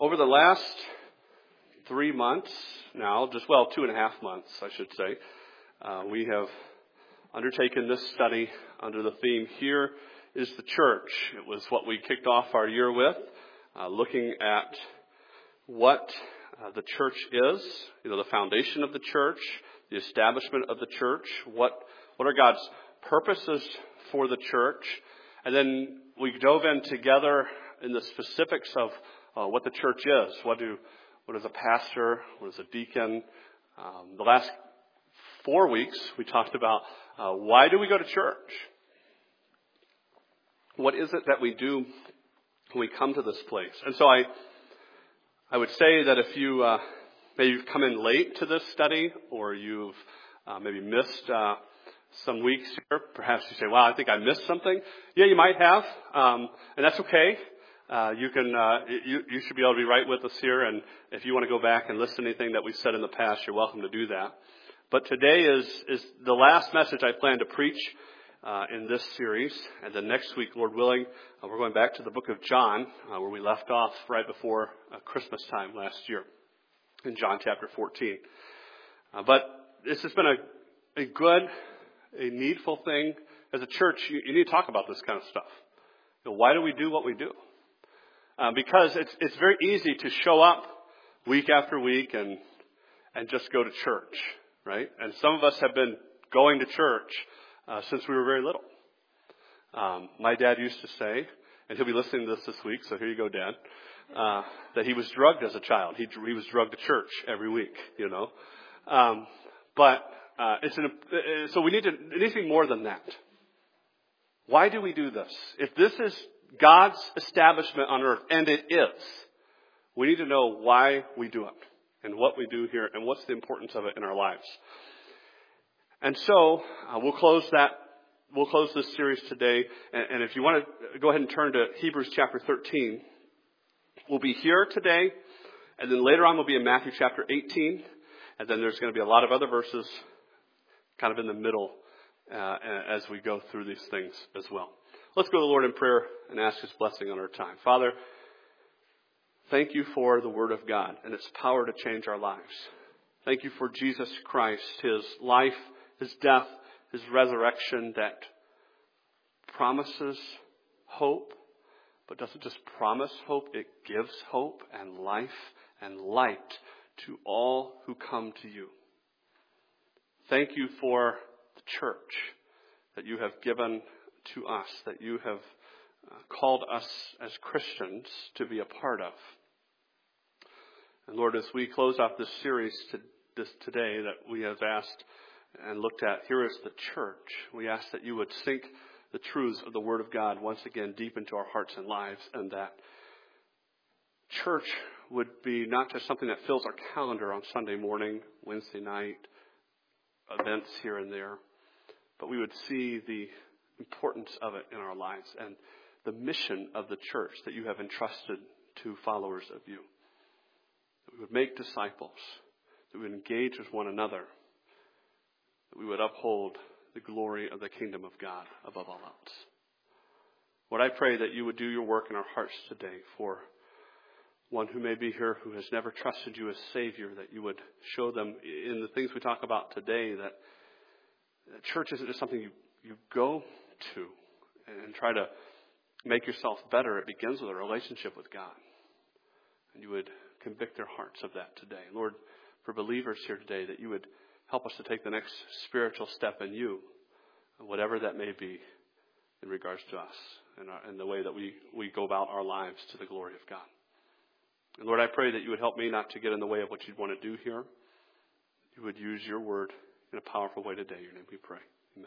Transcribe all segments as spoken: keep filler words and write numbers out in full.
over the last three months now, just well, two and a half months, I should say, uh, we have undertaken this study under the theme, Here is the Church. It was what we kicked off our year with, uh, looking at what uh, the church is, you know, the foundation of the church, the establishment of the church, what what are God's purposes for the church, and then we dove in together in the specifics of uh, what the church is. What do what is a pastor? What is a deacon? Um, the last four weeks we talked about uh, why do we go to church? What is it that we do when we come to this place? And so I I would say that if you uh, maybe you've come in late to this study, or you've uh, maybe missed uh, some weeks here, perhaps you say, "Wow, I think I missed something." Yeah, you might have, um, and that's okay. Uh, you can uh, you you should be able to be right with us here, and if you want to go back and listen to anything that we've said in the past, you're welcome to do that. But today is is the last message I plan to preach uh, in this series, and then next week, Lord willing, uh, we're going back to the book of John, uh, where we left off right before uh, Christmas time last year, in John chapter fourteen. Uh, but this has been a a good, a needful thing as a church. You, you need to talk about this kind of stuff. You know, why do we do what we do? Uh, because it's it's very easy to show up week after week and and just go to church, right? And some of us have been going to church uh, since we were very little. Um, my dad used to say, and he'll be listening to this this week, so here you go, Dad, uh, that he was drugged as a child. He he was drugged to church every week, you know. Um, but uh, it's an so we need to it needs to be more than that. Why do we do this? If this is God's establishment on earth, and it is, we need to know why we do it and what we do here and what's the importance of it in our lives. And so uh, we'll close that. We'll close this series today. And, and if you want to go ahead and turn to Hebrews chapter thirteen, we'll be here today, and then later on we'll be in Matthew chapter eighteen, and then there's going to be a lot of other verses kind of in the middle uh, as we go through these things as well. Let's go to the Lord in prayer and ask His blessing on our time. Father, thank you for the Word of God and its power to change our lives. Thank you for Jesus Christ, His life, His death, His resurrection that promises hope, but doesn't just promise hope, it gives hope and life and light to all who come to you. Thank you for the church that you have given to us, that you have uh, called us as Christians to be a part of. And Lord, as we close off this series to, this today that we have asked and looked at, here is the church. We ask that you would sink the truths of the Word of God once again deep into our hearts and lives, and that church would be not just something that fills our calendar on Sunday morning, Wednesday night, events here and there, but we would see the importance of it in our lives and the mission of the church that you have entrusted to followers of you. That we would make disciples, that we would engage with one another, that we would uphold the glory of the kingdom of God above all else. Lord, I pray that you would do your work in our hearts today for one who may be here who has never trusted you as Savior, that you would show them in the things we talk about today that church isn't just something you, you go to and try to make yourself better. It begins with a relationship with God. And you would convict their hearts of that today. Lord, for believers here today, that you would help us to take the next spiritual step in you, whatever that may be in regards to us and, our, and the way that we, we go about our lives to the glory of God. And Lord, I pray that you would help me not to get in the way of what you'd want to do here. You would use your word in a powerful way today. In your name we pray. Amen.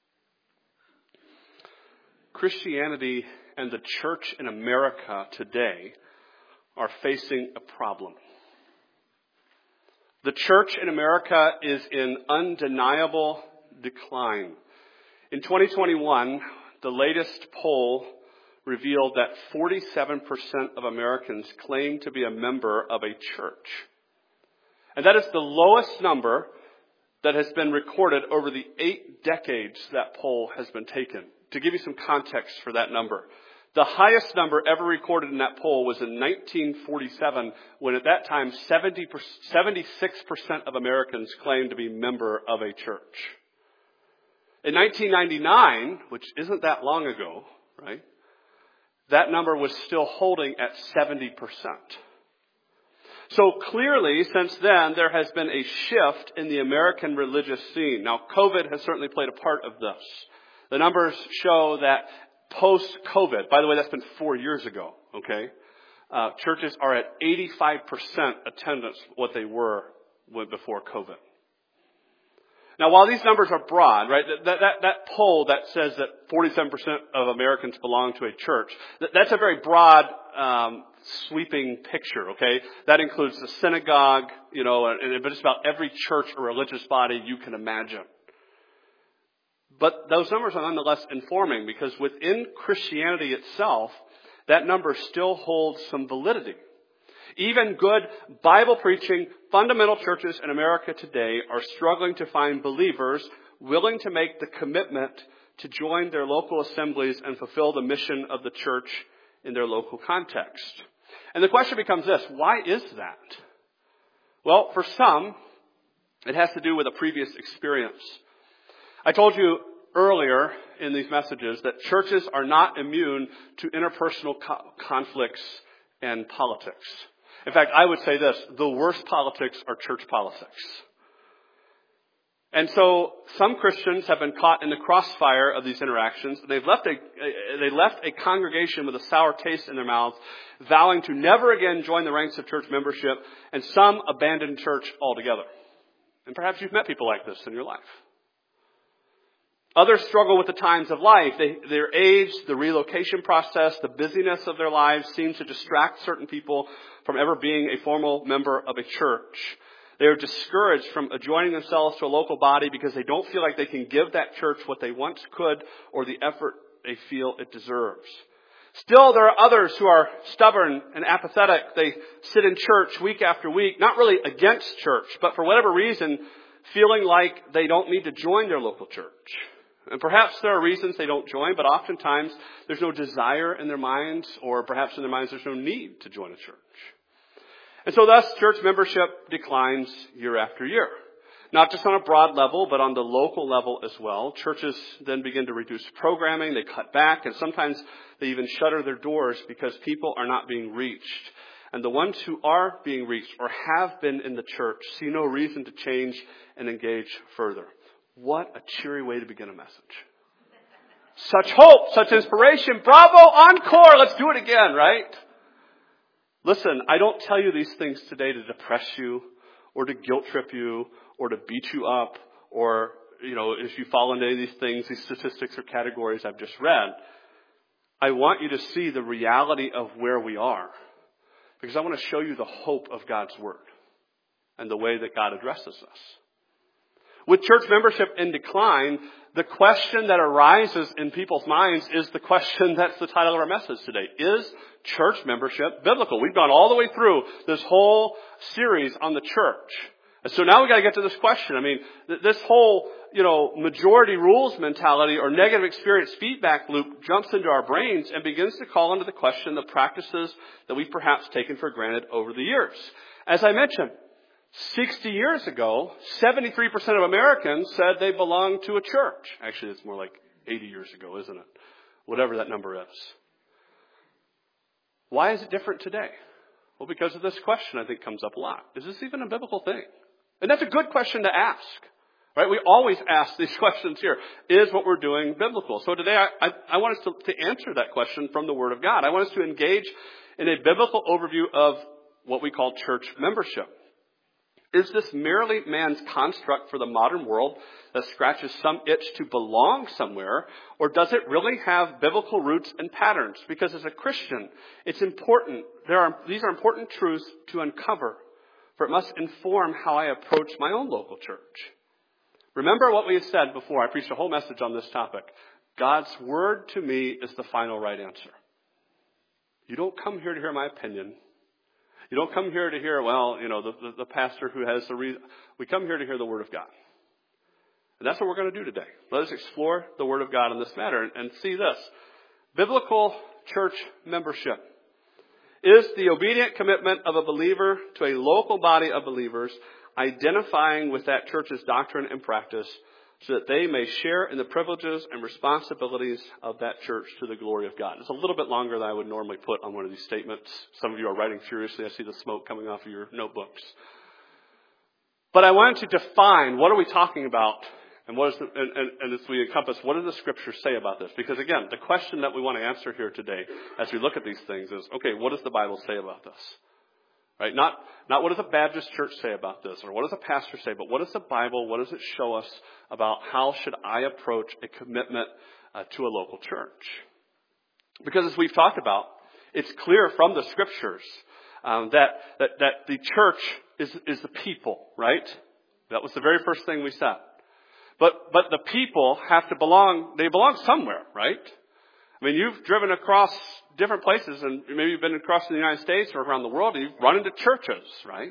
Christianity and the church in America today are facing a problem. The church in America is in undeniable decline. In twenty twenty-one, the latest poll revealed that forty-seven percent of Americans claim to be a member of a church. And that is the lowest number that has been recorded over the eight decades that poll has been taken. To give you some context for that number, The highest number ever recorded in that poll was in nineteen forty-seven, when at that time seventy-six percent of Americans claimed to be a member of a church. In nineteen ninety-nine, which isn't that long ago, right, that number was still holding at seventy percent. So clearly, since then, there has been a shift in the American religious scene. Now, COVID has certainly played a part of this. The numbers show that post-COVID, by the way, that's been four years ago, okay? Uh, churches are at eighty-five percent attendance what they were before COVID. Now, while these numbers are broad, right, that, that, that poll that says that forty-seven percent of Americans belong to a church, that, that's a very broad, um, sweeping picture, okay? That includes the synagogue, you know, and, and just about every church or religious body you can imagine. But those numbers are nonetheless informing, because within Christianity itself, that number still holds some validity. Even good Bible-preaching fundamental churches in America today are struggling to find believers willing to make the commitment to join their local assemblies and fulfill the mission of the church in their local context. And the question becomes this: why is that? Well, for some, it has to do with a previous experience. I told you earlier in these messages that churches are not immune to interpersonal co- conflicts and politics. In fact, I would say this: the worst politics are church politics. And so some Christians have been caught in the crossfire of these interactions. They've left a, they left a congregation with a sour taste in their mouths, vowing to never again join the ranks of church membership, and some abandoned church altogether. And perhaps you've met people like this in your life. Others struggle with the times of life. They, their age, the relocation process, the busyness of their lives seems to distract certain people from ever being a formal member of a church. They are discouraged from joining themselves to a local body because they don't feel like they can give that church what they once could or the effort they feel it deserves. Still, there are others who are stubborn and apathetic. They sit in church week after week, not really against church, but for whatever reason, feeling like they don't need to join their local church. And perhaps there are reasons they don't join, but oftentimes there's no desire in their minds, or perhaps in their minds there's no need to join a church. And so thus, church membership declines year after year. Not just on a broad level, but on the local level as well. Churches then begin to reduce programming, they cut back, and sometimes they even shutter their doors because people are not being reached. And the ones who are being reached or have been in the church see no reason to change and engage further. What a cheery way to begin a message. Such hope, such inspiration. Bravo, encore, let's do it again, right? Listen, I don't tell you these things today to depress you or to guilt trip you or to beat you up, or, you know, if you fall into any of these things, these statistics or categories I've just read. I want you to see the reality of where we are, because I want to show you the hope of God's Word and the way that God addresses us. With church membership in decline, the question that arises in people's minds is the question that's the title of our message today. Is church membership biblical? We've gone all the way through this whole series on the church. And so now we've got to get to this question. I mean, th- this whole, you know, majority rules mentality or negative experience feedback loop jumps into our brains and begins to call into the question the practices that we've perhaps taken for granted over the years. As I mentioned, sixty years ago, seventy-three percent of Americans said they belonged to a church. Actually, it's more like eighty years ago, isn't it? Whatever that number is. Why is it different today? Well, because of this question, I think, comes up a lot. Is this even a biblical thing? And that's a good question to ask. Right? We always ask these questions here. Is what we're doing biblical? So today, I, I, I want us to, to answer that question from the Word of God. I want us to engage in a biblical overview of what we call church membership. Is this merely man's construct for the modern world that scratches some itch to belong somewhere, or does it really have biblical roots and patterns? Because as a Christian, it's important. There are these are important truths to uncover, for it must inform how I approach my own local church. Remember what we have said before. I preached a whole message on this topic. God's Word to me is the final right answer. You don't come here to hear my opinion. You don't come here to hear, well, you know, the, the, the pastor who has the reason. We come here to hear the Word of God. And that's what we're going to do today. Let us explore the Word of God in this matter and, and see this. Biblical church membership is the obedient commitment of a believer to a local body of believers, identifying with that church's doctrine and practice so that they may share in the privileges and responsibilities of that church to the glory of God. It's a little bit longer than I would normally put on one of these statements. Some of you are writing furiously. I see the smoke coming off of your notebooks. But I wanted to define what are we talking about, and what is the, and, and, and as we encompass, what does the Scripture say about this? Because again, the question that we want to answer here today as we look at these things is, okay, what does the Bible say about this? Right? Not, not what does a Baptist church say about this, or what does a pastor say, but what does the Bible, what does it show us about how should I approach a commitment uh, to a local church? Because as we've talked about, it's clear from the Scriptures um, that, that, that the church is, is the people, right? That was the very first thing we said. But, but the people have to belong, they belong somewhere, right? I mean, you've driven across different places, and maybe you've been across the United States or around the world, and you've run into churches, right?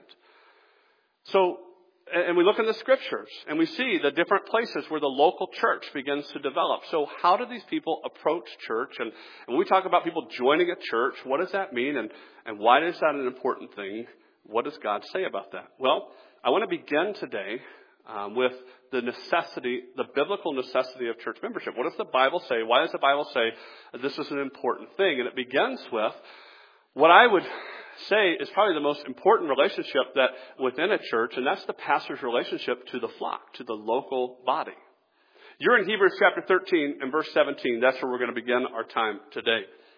So, and we look in the Scriptures, and we see the different places where the local church begins to develop. So how do these people approach church? And, and when we talk about people joining a church, what does that mean? And, and why is that an important thing? What does God say about that? Well, I want to begin today um, with the necessity, the biblical necessity of church membership. What does the Bible say? Why does the Bible say this is an important thing? And it begins with what I would say is probably the most important relationship that within a church, and that's the pastor's relationship to the flock, to the local body. You're in Hebrews chapter thirteen and verse seventeen. That's where we're going to begin our time today.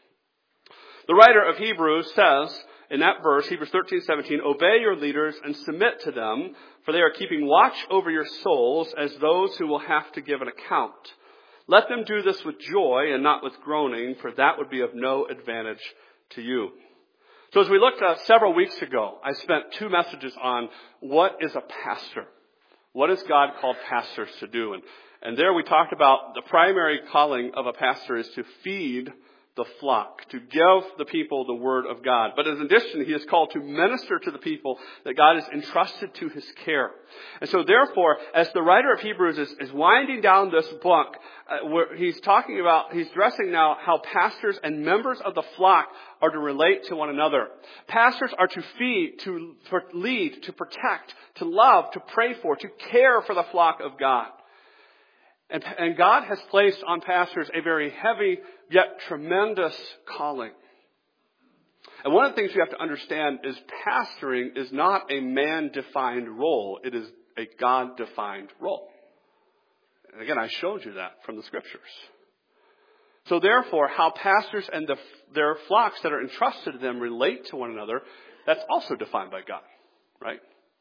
The writer of Hebrews says in that verse, Hebrews thirteen seventeen, obey your leaders and submit to them, for they are keeping watch over your souls as those who will have to give an account. Let them do this with joy and not with groaning, for that would be of no advantage to you. So as we looked at several weeks ago, I spent two messages on what is a pastor. What has God called pastors to do? And, and there we talked about the primary calling of a pastor is to feed the flock, to give the people the word of God. But in addition, he is called to minister to the people that God has entrusted to his care. And so therefore, as the writer of Hebrews is, is winding down this book, uh, where he's talking about, he's addressing now how pastors and members of the flock are to relate to one another. Pastors are to feed, to lead, to protect, to love, to pray for, to care for the flock of God. And, and God has placed on pastors a very heavy yet tremendous calling. And one of the things you have to understand is pastoring is not a man-defined role. It is a God-defined role. And again, I showed you that from the Scriptures. So therefore, how pastors and the, their flocks that are entrusted to them relate to one another, that's also defined by God, right?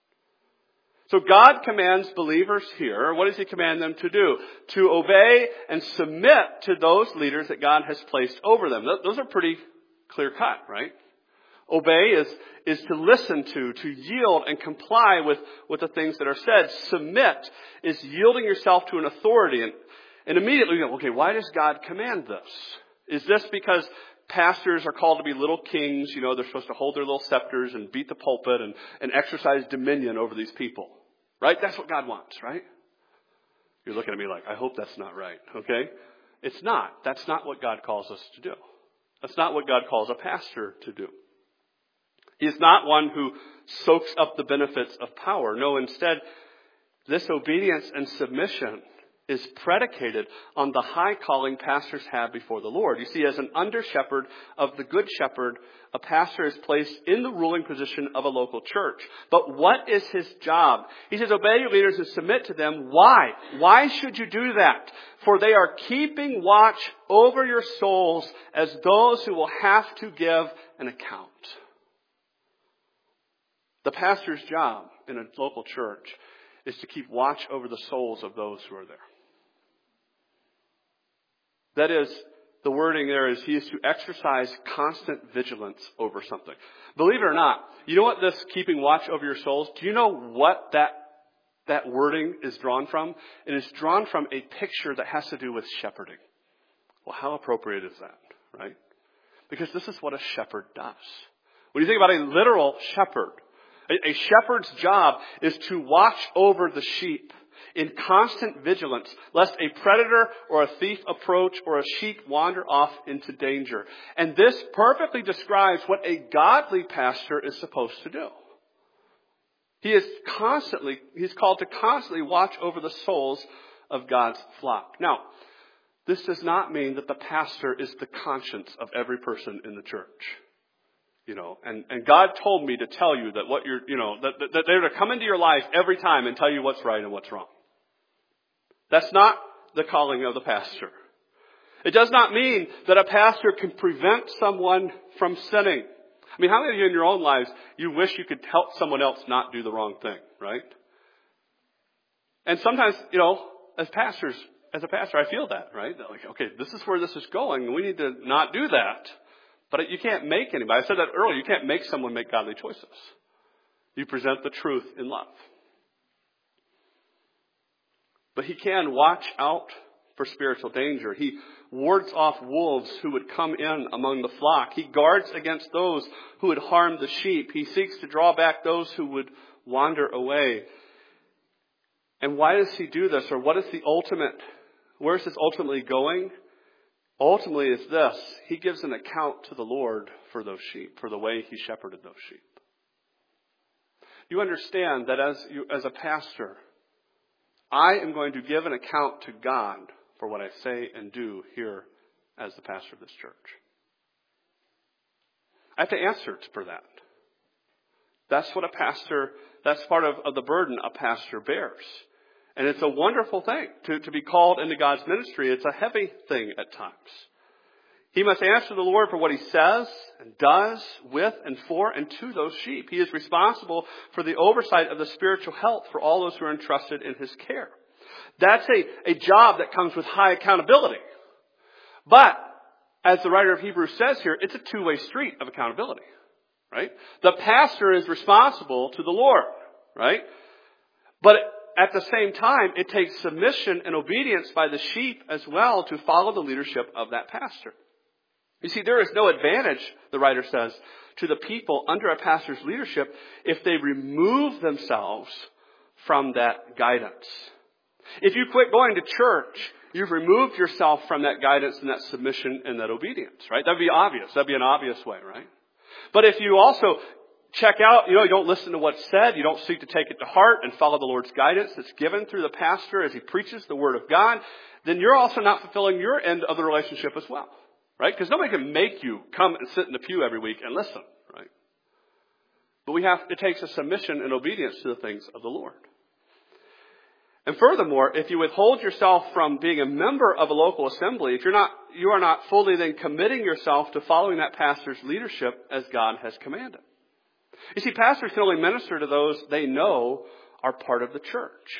So God commands believers here. What does he command them to do? To obey and submit to those leaders that God has placed over them. Those are pretty clear cut, right? Obey is, is to listen to, to yield and comply with, with the things that are said. Submit is yielding yourself to an authority. And, and immediately you go, okay, why does God command this? Is this because pastors are called to be little kings? You know, they're supposed to hold their little scepters and beat the pulpit and, and exercise dominion over these people. Right? That's what God wants, right? You're looking at me like, I hope that's not right, okay? It's not. That's not what God calls us to do. That's not what God calls a pastor to do. He's not one who soaks up the benefits of power. No, instead, this obedience and submission is predicated on the high calling pastors have before the Lord. You see, as an under-shepherd of the good shepherd, a pastor is placed in the ruling position of a local church. But what is his job? He says, obey your leaders and submit to them. Why? Why should you do that? For they are keeping watch over your souls as those who will have to give an account. The pastor's job in a local church is to keep watch over the souls of those who are there. That is, the wording there is he is to exercise constant vigilance over something. Believe it or not, you know what this keeping watch over your souls, do you know what that, that wording is drawn from? It is drawn from a picture that has to do with shepherding. Well, how appropriate is that, right? Because this is what a shepherd does. When you think about a literal shepherd, a, a shepherd's job is to watch over the sheep. in constant vigilance, lest a predator or a thief approach or a sheep wander off into danger. And this perfectly describes what a godly pastor is supposed to do. He is constantly, he's called to constantly watch over the souls of God's flock. Now, this does not mean that the pastor is the conscience of every person in the church. You know, and, and God told me to tell you that what you're, you know, that, that, that they're to come into your life every time and tell you what's right and what's wrong. That's not the calling of the pastor. It does not mean that a pastor can prevent someone from sinning. I mean, how many of you in your own lives, you wish you could help someone else not do the wrong thing, right? And sometimes, you know, as pastors, as a pastor, I feel that, right? Like, okay, this is where this is going, and we need to not do that. But you can't make anybody. I said that earlier. You can't make someone make godly choices. You present the truth in love. But he can watch out for spiritual danger. He wards off wolves who would come in among the flock. He guards against those who would harm the sheep. He seeks to draw back those who would wander away. And why does he do this? Or what is the ultimate? Where is this ultimately going? Ultimately, is this. He gives an account to the Lord for those sheep, for the way he shepherded those sheep. You understand that as you, as a pastor, I am going to give an account to God for what I say and do here as the pastor of this church. I have to answer for that. That's what a pastor, that's part of, of the burden a pastor bears. And it's a wonderful thing to, to be called into God's ministry. It's a heavy thing at times. He must answer the Lord for what he says and does with and for and to those sheep. He is responsible for the oversight of the spiritual health for all those who are entrusted in his care. That's a, a job that comes with high accountability. But, as the writer of Hebrews says here, it's a two-way street of accountability. Right? The pastor is responsible to the Lord. Right? But at the same time, it takes submission and obedience by the sheep as well to follow the leadership of that pastor. You see, there is no advantage, the writer says, to the people under a pastor's leadership if they remove themselves from that guidance. If you quit going to church, you've removed yourself from that guidance and that submission and that obedience, right? That'd be obvious. That'd be an obvious way, right? But if you also check out, you know, you don't listen to what's said, you don't seek to take it to heart and follow the Lord's guidance that's given through the pastor as he preaches the Word of God, then you're also not fulfilling your end of the relationship as well. Right? Because nobody can make you come and sit in the pew every week and listen. Right? But we have, it takes a submission and obedience to the things of the Lord. And furthermore, if you withhold yourself from being a member of a local assembly, if you're not, you are not fully then committing yourself to following that pastor's leadership as God has commanded. You see, pastors can only minister to those they know are part of the church.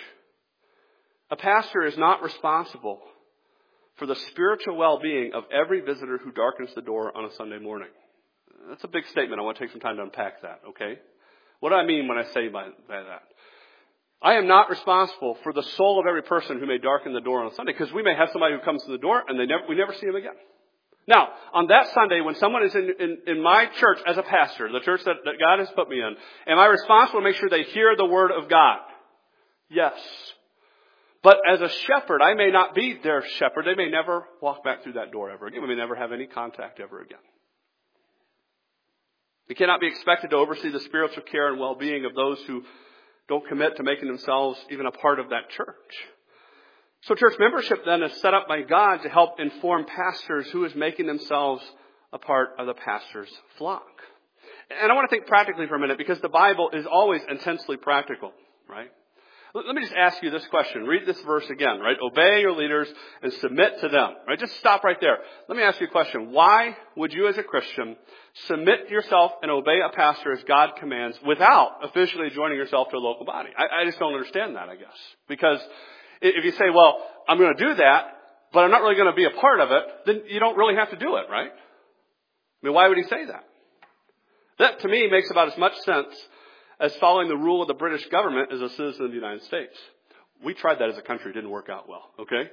A pastor is not responsible for the spiritual well-being of every visitor who darkens the door on a Sunday morning. That's a big statement. I want to take some time to unpack that, okay? What do I mean when I say by, by that? I am not responsible for the soul of every person who may darken the door on a Sunday, because we may have somebody who comes to the door and they never, we never see him again. Now, on that Sunday, when someone is in, in, in my church as a pastor, the church that, that God has put me in, am I responsible to make sure they hear the Word of God? Yes. But as a shepherd, I may not be their shepherd. They may never walk back through that door ever again. We may never have any contact ever again. We cannot be expected to oversee the spiritual care and well-being of those who don't commit to making themselves even a part of that church. So church membership then is set up by God to help inform pastors who is making themselves a part of the pastor's flock. And I want to think practically for a minute, because the Bible is always intensely practical, right? Let me just ask you this question. Read this verse again, right? Obey your leaders and submit to them, right? Just stop right there. Let me ask you a question. Why would you as a Christian submit yourself and obey a pastor as God commands without officially joining yourself to a local body? I, I just don't understand that, I guess. Because if you say, well, I'm going to do that, but I'm not really going to be a part of it, then you don't really have to do it, right? I mean, why would he say that? That, to me, makes about as much sense as following the rule of the British government as a citizen of the United States. We tried that as a country. It didn't work out well, okay?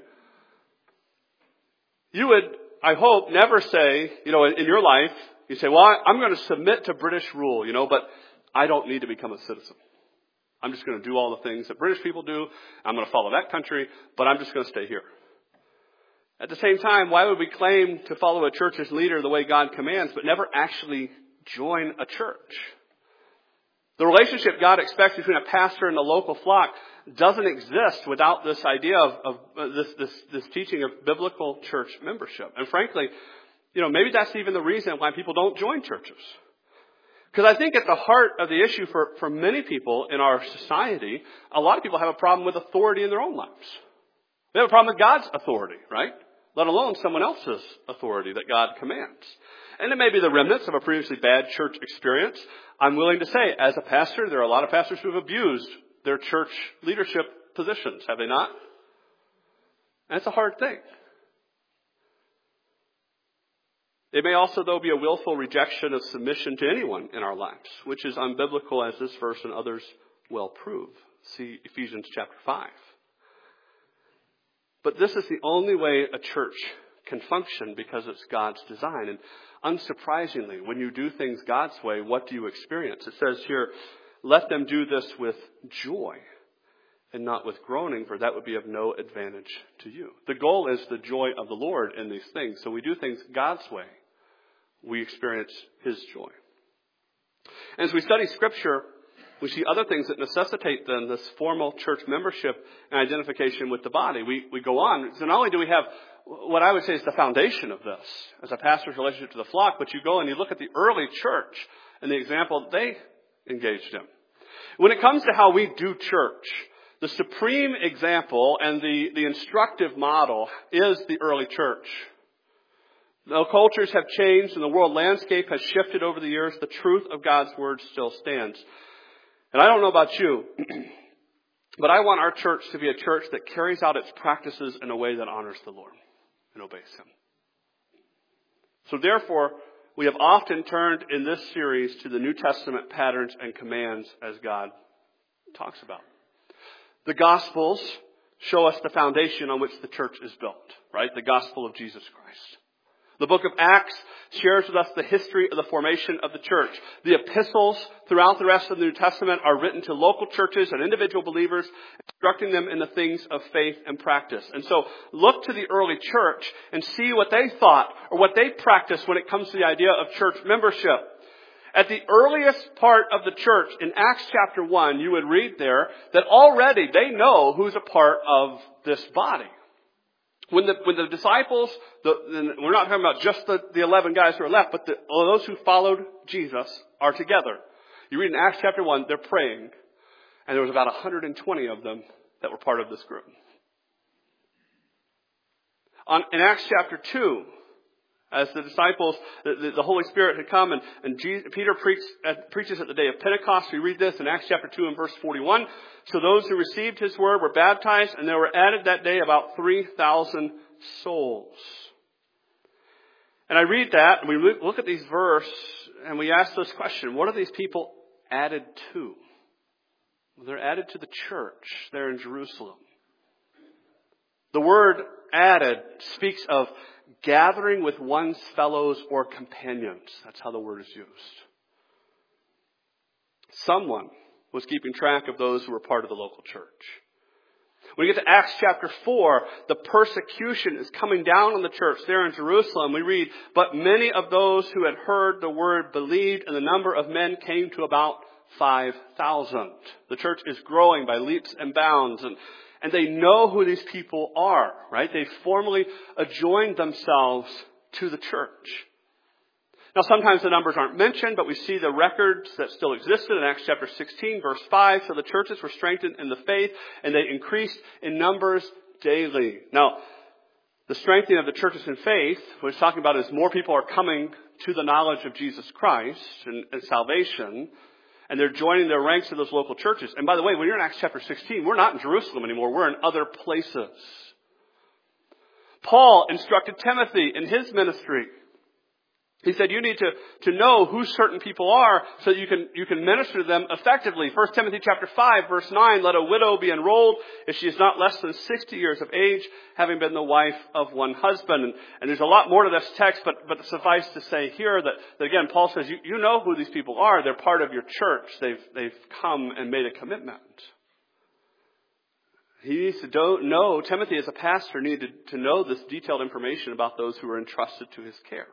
You would, I hope, never say, you know, in your life, you say, well, I'm going to submit to British rule, you know, but I don't need to become a citizen. I'm just going to do all the things that British people do. I'm going to follow that country, but I'm just going to stay here. At the same time, why would we claim to follow a church's leader the way God commands, but never actually join a church? The relationship God expects between a pastor and the local flock doesn't exist without this idea of, of uh, this, this, this teaching of biblical church membership. And frankly, you know, maybe that's even the reason why people don't join churches. Because I think at the heart of the issue for, for many people in our society, a lot of people have a problem with authority in their own lives. They have a problem with God's authority, right? Let alone someone else's authority that God commands. And it may be the remnants of a previously bad church experience. I'm willing to say, as a pastor, there are a lot of pastors who have abused their church leadership positions, have they not? And it's a hard thing. It may also, though, be a willful rejection of submission to anyone in our lives, which is unbiblical, as this verse and others well prove. See Ephesians chapter five. But this is the only way a church can function because it's God's design. And unsurprisingly, when you do things God's way, what do you experience? It says here, let them do this with joy and not with groaning, for that would be of no advantage to you. The goal is the joy of the Lord in these things. So we do things God's way. We experience His joy. And as we study Scripture, we see other things that necessitate then this formal church membership and identification with the body. We we go on. So not only do we have what I would say is the foundation of this as a pastor's relationship to the flock, but you go and you look at the early church and the example they engaged in. When it comes to how we do church, the supreme example and the, the instructive model is the early church. Though cultures have changed and the world landscape has shifted over the years, the truth of God's word still stands. And I don't know about you, but I want our church to be a church that carries out its practices in a way that honors the Lord and obeys Him. So therefore, we have often turned in this series to the New Testament patterns and commands as God talks about. The Gospels show us the foundation on which the church is built, right? The gospel of Jesus Christ. The book of Acts shares with us the history of the formation of the church. The epistles throughout the rest of the New Testament are written to local churches and individual believers, instructing them in the things of faith and practice. And so look to the early church and see what they thought or what they practiced when it comes to the idea of church membership. At the earliest part of the church, in Acts chapter one, you would read there that already they know who's a part of this body. When the, when the disciples, the, we're not talking about just the, the eleven guys who are left, but the, all those who followed Jesus are together. You read in Acts chapter one, they're praying, and there was about one hundred twenty of them that were part of this group. On, in Acts chapter two, as the disciples, the, the, the Holy Spirit had come and, and Jesus, Peter preached, uh, preaches at the day of Pentecost. We read this in Acts chapter two and verse forty-one. So those who received His word were baptized, and there were added that day about three thousand souls. And I read that, and we look at these verses, and we ask this question, what are these people added to? Well, they're added to the church there in Jerusalem. The word added speaks of gathering with one's fellows or companions. That's how the word is used. Someone was keeping track of those who were part of the local church. When we get to Acts chapter four, the persecution is coming down on the church there in Jerusalem. We read, but many of those who had heard the word believed, and the number of men came to about five thousand. The church is growing by leaps and bounds, and And they know who these people are, right? They formally adjoined themselves to the church. Now, sometimes the numbers aren't mentioned, but we see the records that still existed in Acts chapter sixteen, verse five. So the churches were strengthened in the faith, and they increased in numbers daily. Now, the strengthening of the churches in faith, what he's talking about is more people are coming to the knowledge of Jesus Christ and, and salvation. And they're joining their ranks of those local churches. And by the way, when you're in Acts chapter sixteen, we're not in Jerusalem anymore. We're in other places. Paul instructed Timothy in his ministry. He said you need to, to know who certain people are so that you can, you can minister to them effectively. First Timothy chapter five, verse nine, let a widow be enrolled if she is not less than sixty years of age, having been the wife of one husband. And, and there's a lot more to this text, but, but suffice to say here that, that again, Paul says, you, you know who these people are. They're part of your church. They've, they've come and made a commitment. He needs to do, know, Timothy as a pastor needed to know this detailed information about those who are entrusted to his care.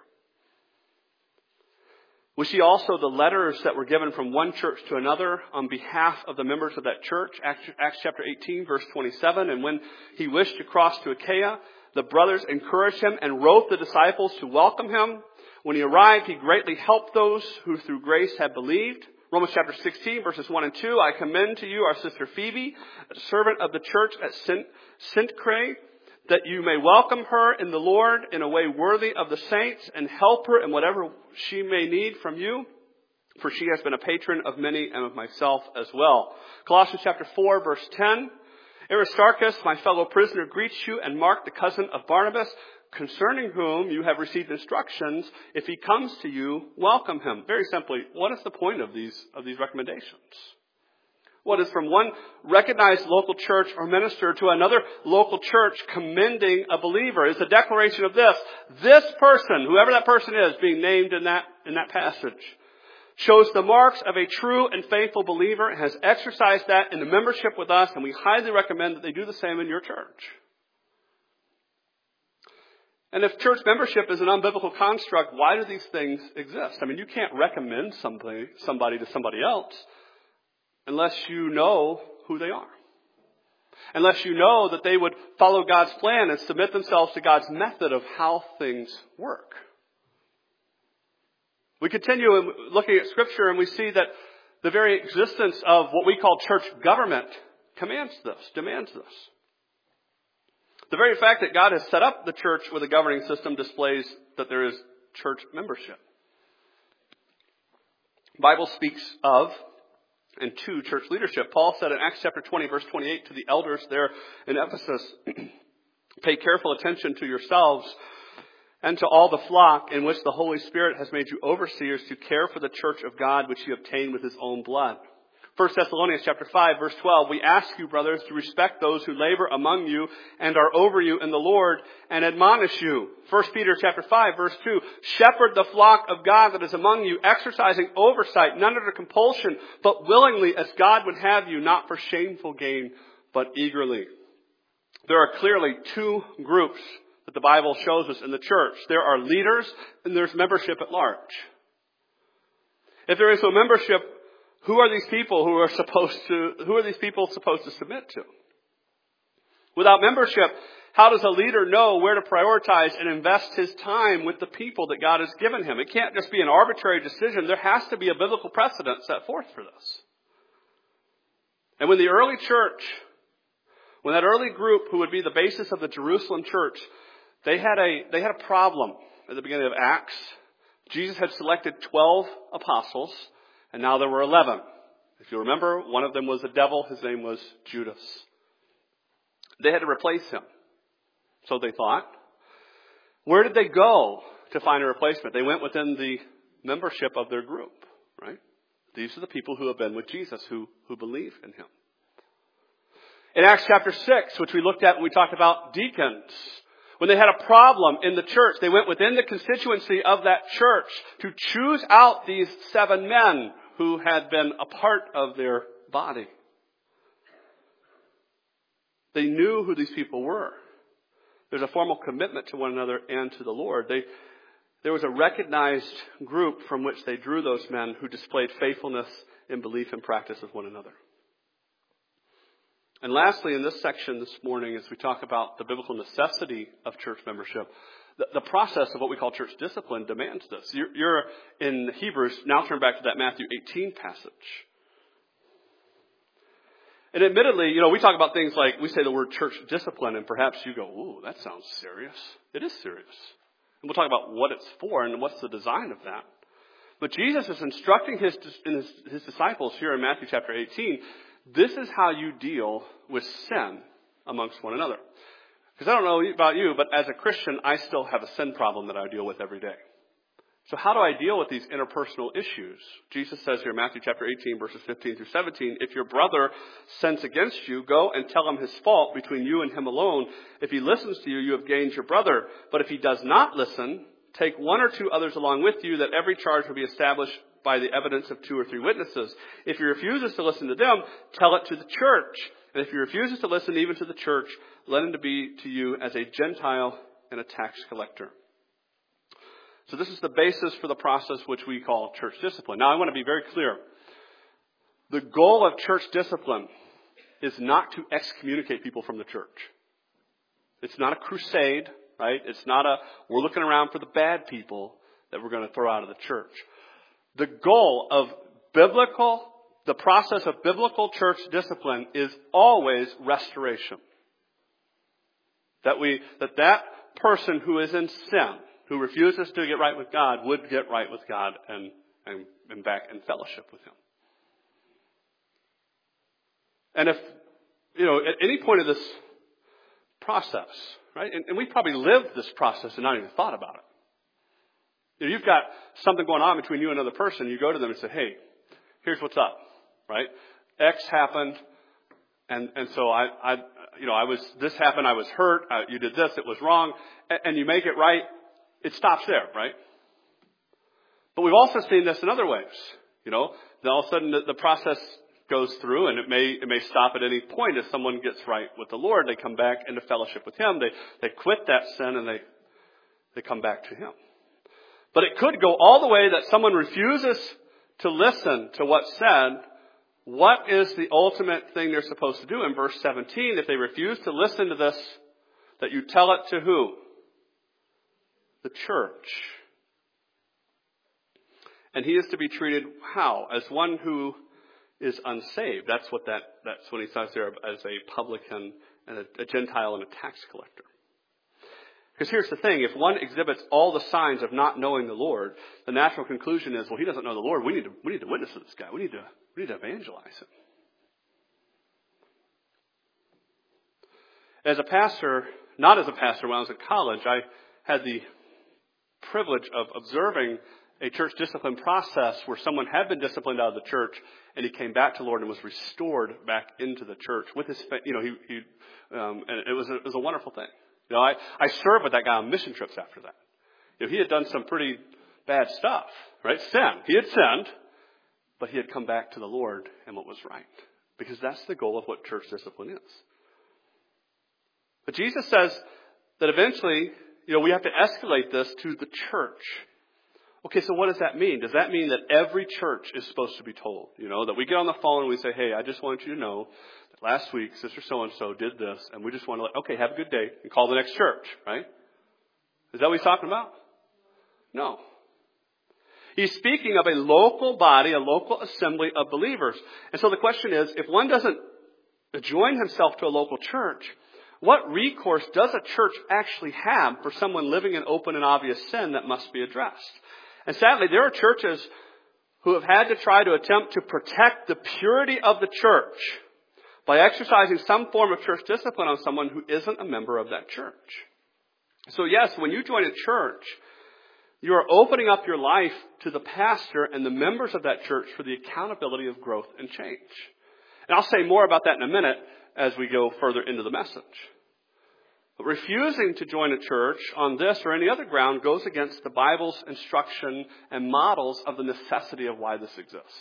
We see also the letters that were given from one church to another on behalf of the members of that church. Acts chapter eighteen, verse twenty-seven. And when he wished to cross to Achaia, the brothers encouraged him and wrote the disciples to welcome him. When he arrived, he greatly helped those who through grace had believed. Romans chapter sixteen, verses one and two. I commend to you our sister Phoebe, a servant of the church at Cenchreae, that you may welcome her in the Lord in a way worthy of the saints and help her in whatever she may need from you, for she has been a patron of many and of myself as well. Colossians chapter four, verse ten. Aristarchus, my fellow prisoner, greets you, and Mark, the cousin of Barnabas, concerning whom you have received instructions. If he comes to you, welcome him. Very simply, what is the point of these, of these recommendations? What is from one recognized local church or minister to another local church commending a believer is the declaration of this. This person, whoever that person is, being named in that, in that passage, shows the marks of a true and faithful believer and has exercised that in the membership with us, and we highly recommend that they do the same in your church. And if church membership is an unbiblical construct, why do these things exist? I mean, you can't recommend somebody, somebody to somebody else unless you know who they are. Unless you know that they would follow God's plan and submit themselves to God's method of how things work. We continue in looking at Scripture and we see that the very existence of what we call church government commands this, demands this. The very fact that God has set up the church with a governing system displays that there is church membership. The Bible speaks of and to church leadership. Paul said in Acts chapter twenty, verse twenty-eight to the elders there in Ephesus, pay careful attention to yourselves and to all the flock in which the Holy Spirit has made you overseers to care for the church of God which he obtained with his own blood. First Thessalonians chapter five, verse twelve, we ask you, brothers, to respect those who labor among you and are over you in the Lord and admonish you. First Peter chapter five, verse two, shepherd the flock of God that is among you, exercising oversight, none under compulsion, but willingly as God would have you, not for shameful gain, but eagerly. There are clearly two groups that the Bible shows us in the church. There are leaders and there's membership at large. If there is no membership, who are these people who are supposed to, who are these people supposed to submit to? Without membership, how does a leader know where to prioritize and invest his time with the people that God has given him? It can't just be an arbitrary decision. There has to be a biblical precedent set forth for this. And when the early church, when that early group who would be the basis of the Jerusalem church, they had a, they had a problem at the beginning of Acts. Jesus had selected twelve apostles. And now there were eleven. If you remember, one of them was a devil. His name was Judas. They had to replace him. So they thought. Where did they go to find a replacement? They went within the membership of their group, right? These are the people who have been with Jesus, who, who believe in him. In Acts chapter six, which we looked at when we talked about deacons, when they had a problem in the church, they went within the constituency of that church to choose out these seven men who had been a part of their body. They knew who these people were. There's a formal commitment to one another and to the Lord. They, there was a recognized group from which they drew those men who displayed faithfulness in belief and practice with one another. And lastly, in this section this morning, as we talk about the biblical necessity of church membership, the, the process of what we call church discipline demands this. You're, you're in Hebrews, now turn back to that Matthew eighteen passage. And admittedly, you know, we talk about things like, we say the word church discipline, and perhaps you go, ooh, that sounds serious. It is serious. And we'll talk about what it's for and what's the design of that. But Jesus is instructing his, his, his disciples here in Matthew chapter eighteen, this is how you deal with sin amongst one another. Because I don't know about you, but as a Christian, I still have a sin problem that I deal with every day. So how do I deal with these interpersonal issues? Jesus says here in Matthew chapter eighteen, verses fifteen through seventeen, if your brother sins against you, go and tell him his fault between you and him alone. If he listens to you, you have gained your brother. But if he does not listen, take one or two others along with you, that every charge will be established by the evidence of two or three witnesses. If he refuses to listen to them, tell it to the church. And if he refuses to listen even to the church, let him to be to you as a Gentile and a tax collector. So this is the basis for the process which we call church discipline. Now I want to be very clear. The goal of church discipline is not to excommunicate people from the church. It's not a crusade, right? It's not a, we're looking around for the bad people that we're going to throw out of the church. The goal of biblical, the process of biblical church discipline is always restoration. That we, that that person who is in sin, who refuses to get right with God, would get right with God and, and, and back in fellowship with Him. And if, you know, at any point of this process, right, and, and we probably lived this process and not even thought about it. You know, you've got something going on between you and another person, you go to them and say, hey, here's what's up, right? X happened, and, and so I, I, you know, I was, this happened, I was hurt, uh, you did this, it was wrong, and, and you make it right. It stops there, right? But we've also seen this in other ways. You know, then all of a sudden the, the process goes through, and it may it may stop at any point as someone gets right with the Lord. They come back into fellowship with Him. They they quit that sin and they they come back to Him. But it could go all the way that someone refuses to listen to what's said. What is the ultimate thing they're supposed to do? In verse seventeen, if they refuse to listen to this, that you tell it to who? The church. And he is to be treated how? As one who is unsaved. That's what that, that's what he says there as a publican and a, a Gentile and a tax collector. Because here's the thing, if one exhibits all the signs of not knowing the Lord, the natural conclusion is, well, he doesn't know the Lord. We need to, we need to witness to this guy. We need to, we need to evangelize him. As a pastor, not as a pastor, when I was at college, I had the privilege of observing a church discipline process where someone had been disciplined out of the church and he came back to the Lord and was restored back into the church with his, you know, he, he um, and it was a, it was a wonderful thing. You know, I, I served with that guy on mission trips after that. You know, he had done some pretty bad stuff, right? Sin. He had sinned, but he had come back to the Lord and what was right. Because that's the goal of what church discipline is. But Jesus says that eventually, you know, we have to escalate this to the church. Okay, so what does that mean? Does that mean that every church is supposed to be told? You know, that we get on the phone and we say, hey, I just want you to know that last week Sister So-and-so did this, and we just want to let, okay, have a good day, and call the next church, right? Is that what he's talking about? No. He's speaking of a local body, a local assembly of believers. And so the question is, if one doesn't join himself to a local church, what recourse does a church actually have for someone living in open and obvious sin that must be addressed? And sadly, there are churches who have had to try to attempt to protect the purity of the church by exercising some form of church discipline on someone who isn't a member of that church. So yes, when you join a church, you are opening up your life to the pastor and the members of that church for the accountability of growth and change. And I'll say more about that in a minute as we go further into the message. But refusing to join a church on this or any other ground goes against the Bible's instruction and models of the necessity of why this exists.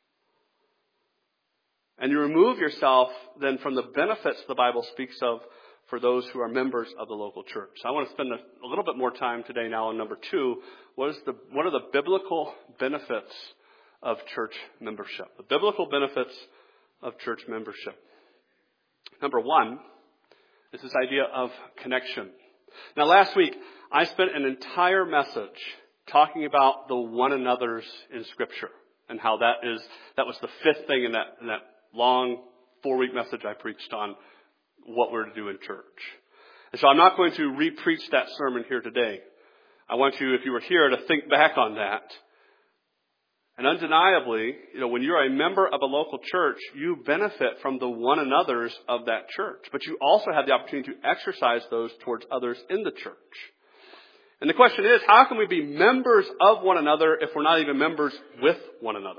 And you remove yourself then from the benefits the Bible speaks of for those who are members of the local church. So I want to spend a, a little bit more time today now on number two. What is the what are the biblical benefits of church membership? The biblical benefits of church membership. Number one is this idea of connection. Now, last week, I spent an entire message talking about the one another's in Scripture and how that is that was the fifth thing in that, in that long four-week message I preached on what we're to do in church. And so I'm not going to re-preach that sermon here today. I want you, if you were here, to think back on that. And undeniably, you know, when you're a member of a local church, you benefit from the one another's of that church. But you also have the opportunity to exercise those towards others in the church. And the question is, how can we be members of one another if we're not even members with one another?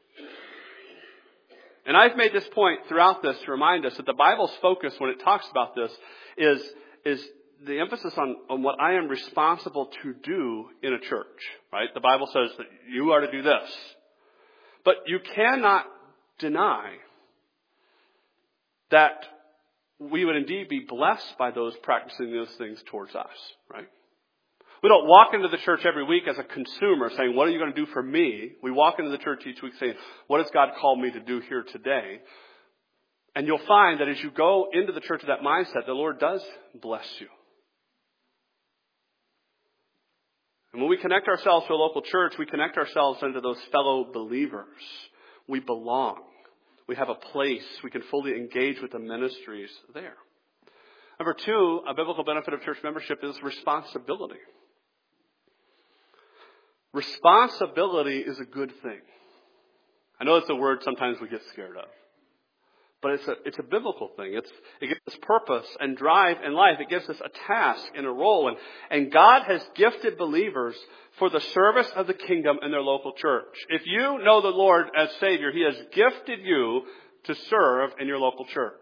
And I've made this point throughout this to remind us that the Bible's focus when it talks about this is, is the emphasis on, on what I am responsible to do in a church, right? The Bible says that you are to do this. But you cannot deny that we would indeed be blessed by those practicing those things towards us, right? We don't walk into the church every week as a consumer saying, what are you going to do for me? We walk into the church each week saying, what has God called me to do here today? And you'll find that as you go into the church with that mindset, the Lord does bless you. And when we connect ourselves to a local church, we connect ourselves into those fellow believers. We belong. We have a place. We can fully engage with the ministries there. Number two, a biblical benefit of church membership is responsibility. Responsibility is a good thing. I know it's a word sometimes we get scared of. But it's a, it's a biblical thing. It's, it gives us purpose and drive in life. It gives us a task and a role. And, and God has gifted believers for the service of the kingdom in their local church. If you know the Lord as Savior, He has gifted you to serve in your local church.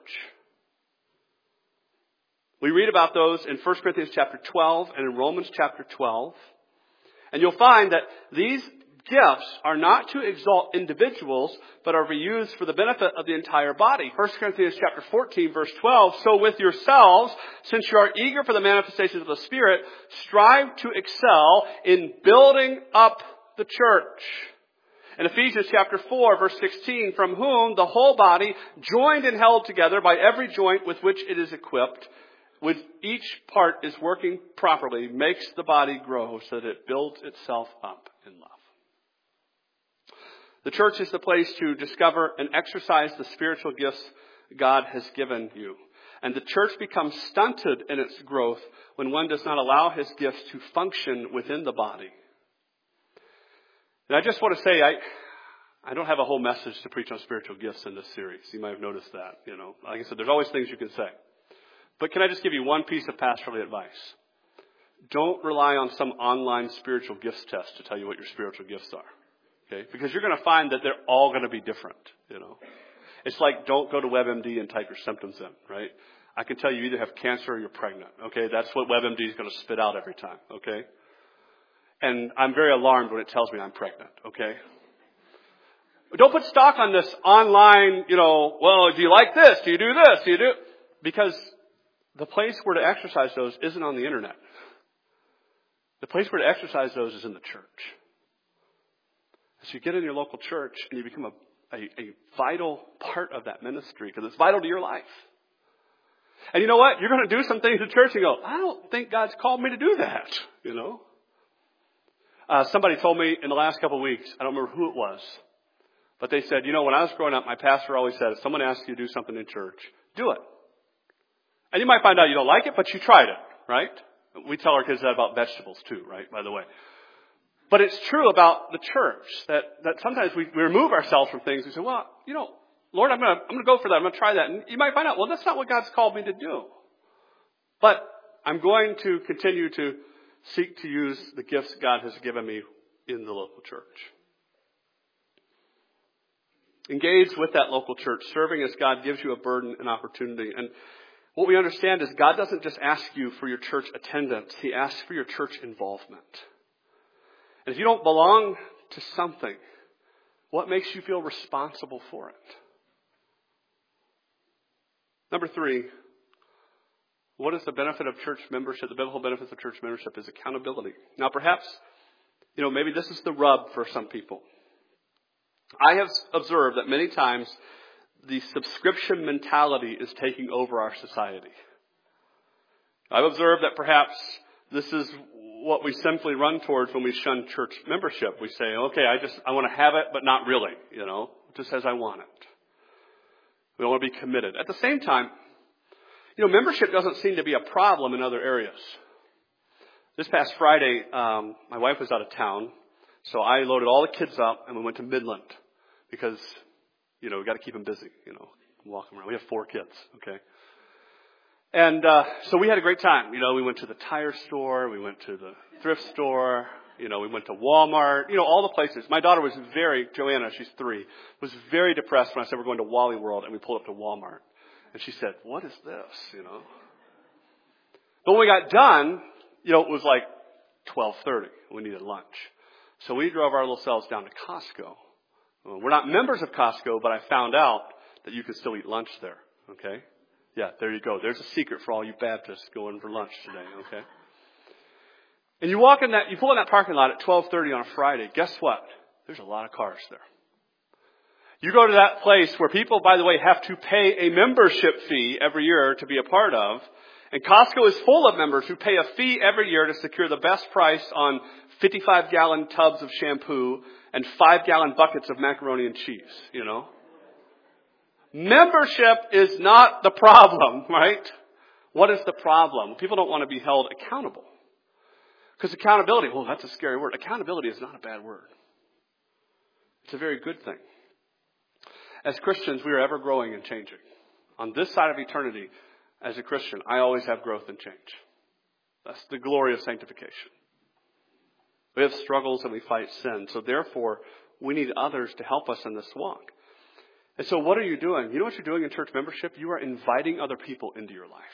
We read about those in First Corinthians chapter twelve and in Romans chapter twelve. And you'll find that these gifts are not to exalt individuals, but are to be used for the benefit of the entire body. First Corinthians chapter fourteen, verse twelve, so with yourselves, since you are eager for the manifestations of the Spirit, strive to excel in building up the church. In Ephesians chapter four, verse sixteen, from whom the whole body, joined and held together by every joint with which it is equipped, with each part is working properly, makes the body grow so that it builds itself up in love. The church is the place to discover and exercise the spiritual gifts God has given you. And the church becomes stunted in its growth when one does not allow his gifts to function within the body. And I just want to say, I I don't have a whole message to preach on spiritual gifts in this series. You might have noticed that. You know, like I said, there's always things you can say. But can I just give you one piece of pastoral advice? Don't rely on some online spiritual gifts test to tell you what your spiritual gifts are. Okay? Because you're going to find that they're all going to be different, you know. It's like don't go to WebMD and type your symptoms in, right? I can tell you either have cancer or you're pregnant, okay? That's what WebMD is going to spit out every time, okay? And I'm very alarmed when it tells me I'm pregnant, okay? Don't put stock on this online, you know, well, do you like this? Do you do this? Do you do... Because the place where to exercise those isn't on the internet. The place where to exercise those is in the church. So you get in your local church and you become a, a, a vital part of that ministry because it's vital to your life. And you know what? You're going to do some things at church and go, I don't think God's called me to do that, you know. Uh, somebody told me in the last couple of weeks, I don't remember who it was, but they said, you know, when I was growing up, my pastor always said, if someone asks you to do something in church, do it. And you might find out you don't like it, but you tried it, right? We tell our kids that about vegetables too, right, by the way. But it's true about the church that, that sometimes we, we remove ourselves from things. We say, well, you know, Lord, I'm going to I'm going to go for that. I'm going to try that. And you might find out, well, that's not what God's called me to do. But I'm going to continue to seek to use the gifts God has given me in the local church. Engage with that local church, serving as God gives you a burden and opportunity. And what we understand is God doesn't just ask you for your church attendance. He asks for your church involvement. And if you don't belong to something, what makes you feel responsible for it? Number three, what is the benefit of church membership? The biblical benefits of church membership is accountability. Now, perhaps, you know, maybe this is the rub for some people. I have observed that many times the subscription mentality is taking over our society. I've observed that perhaps this is what we simply run towards when we shun church membership. We say, okay, I just, I want to have it, but not really, you know, just as I want it. We don't want to be committed. At the same time, you know, membership doesn't seem to be a problem in other areas. This past Friday, um, my wife was out of town, so I loaded all the kids up and we went to Midland because, you know, we got to keep them busy, you know, walking around. We have four kids, okay? And uh, so we had a great time. You know, we went to the tire store, we went to the thrift store, you know, we went to Walmart, you know, all the places. My daughter was very, Joanna, she's three, was very depressed when I said we're going to Wally World, and we pulled up to Walmart. And she said, what is this, you know? But when we got done, you know, it was like twelve thirty. We needed lunch. So we drove our little selves down to Costco. We're not members of Costco, but I found out that you can still eat lunch there, okay? Yeah, there you go. There's a secret for all you Baptists going for lunch today, okay? And you walk in that, you pull in that parking lot at twelve thirty on a Friday. Guess what? There's a lot of cars there. You go to that place where people, by the way, have to pay a membership fee every year to be a part of. And Costco is full of members who pay a fee every year to secure the best price on fifty-five gallon tubs of shampoo and five gallon buckets of macaroni and cheese, you know. Membership is not the problem, right? What is the problem? People don't want to be held accountable. Because accountability, well, that's a scary word. Accountability is not a bad word. It's a very good thing. As Christians, we are ever growing and changing. On this side of eternity, as a Christian, I always have growth and change. That's the glory of sanctification. We have struggles and we fight sin. So therefore, we need others to help us in this walk. And so what are you doing? You know what you're doing in church membership? You are inviting other people into your life.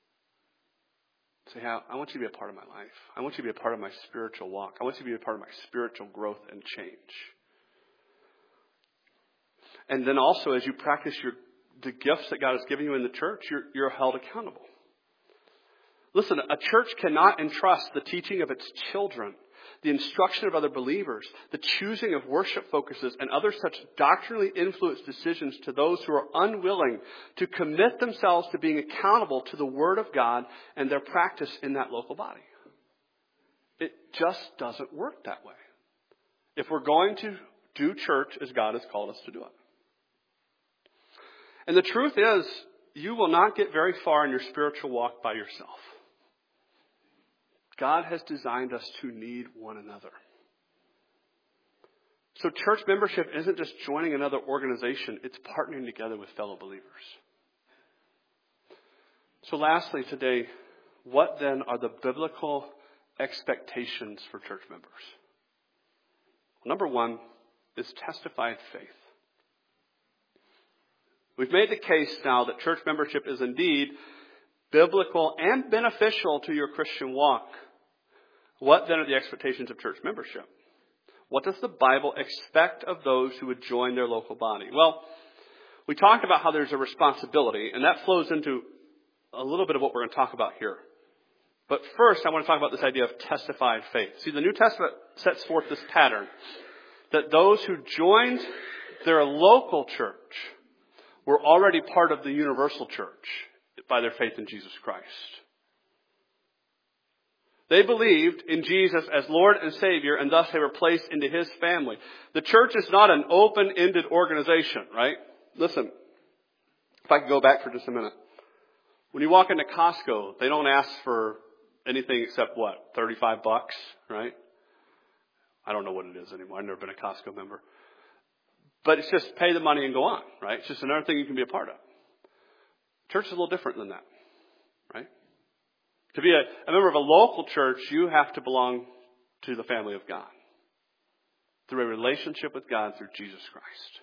Say, I want you to be a part of my life. I want you to be a part of my spiritual walk. I want you to be a part of my spiritual growth and change. And then also, as you practice your the gifts that God has given you in the church, you're, you're held accountable. Listen, a church cannot entrust the teaching of its children, the instruction of other believers, the choosing of worship focuses, and other such doctrinally influenced decisions to those who are unwilling to commit themselves to being accountable to the Word of God and their practice in that local body. It just doesn't work that way. If we're going to do church as God has called us to do it. And the truth is, you will not get very far in your spiritual walk by yourself. God has designed us to need one another. So church membership isn't just joining another organization. It's partnering together with fellow believers. So lastly today, what then are the biblical expectations for church members? Number one is testified faith. We've made the case now that church membership is indeed biblical and beneficial to your Christian walk. What then are the expectations of church membership? What does the Bible expect of those who would join their local body? Well, we talked about how there's a responsibility, and that flows into a little bit of what we're going to talk about here. But first, I want to talk about this idea of testified faith. See, the New Testament sets forth this pattern that those who joined their local church were already part of the universal church by their faith in Jesus Christ. They believed in Jesus as Lord and Savior, and thus they were placed into His family. The church is not an open-ended organization, right? Listen, if I could go back for just a minute. When you walk into Costco, they don't ask for anything except what? thirty-five bucks, right? I don't know what it is anymore. I've never been a Costco member. But it's just pay the money and go on, right? It's just another thing you can be a part of. Church is a little different than that, right? To be a, a member of a local church, you have to belong to the family of God through a relationship with God through Jesus Christ.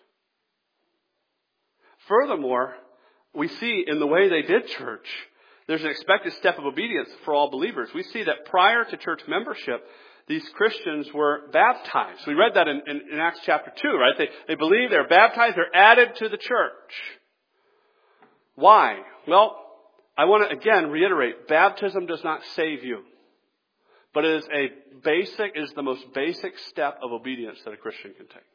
Furthermore, we see in the way they did church, there's an expected step of obedience for all believers. We see that prior to church membership, these Christians were baptized. We read that in, in, in Acts chapter two, right? They, they believe they're baptized, they're added to the church. Why? Well, I want to again reiterate, baptism does not save you. But it is a basic, is the most basic step of obedience that a Christian can take.